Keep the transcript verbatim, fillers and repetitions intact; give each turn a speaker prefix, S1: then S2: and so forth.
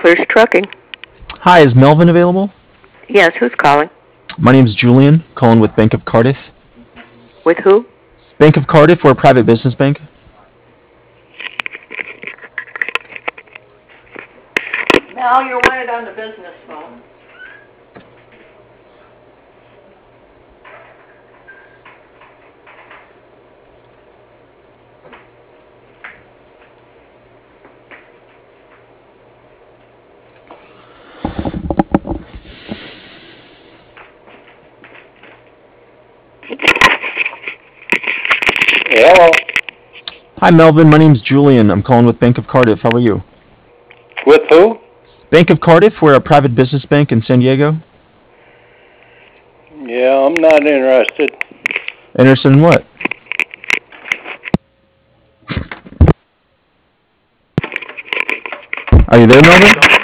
S1: First Trucking.
S2: Hi, is Melvin available?
S1: Yes, who's calling?
S2: My name's Julian, calling with Bank of Cardiff.
S1: With who?
S2: Bank of Cardiff, we're a private business bank.
S1: Mel, you're wanted on the business phone.
S3: Hello.
S2: Hi, Melvin. My name's Julian. I'm calling with Bank of Cardiff. How are you?
S3: With who?
S2: Bank of Cardiff, we're a private business bank in San Diego.
S3: Yeah, I'm not interested.
S2: Interested in what? Are you there, Melvin?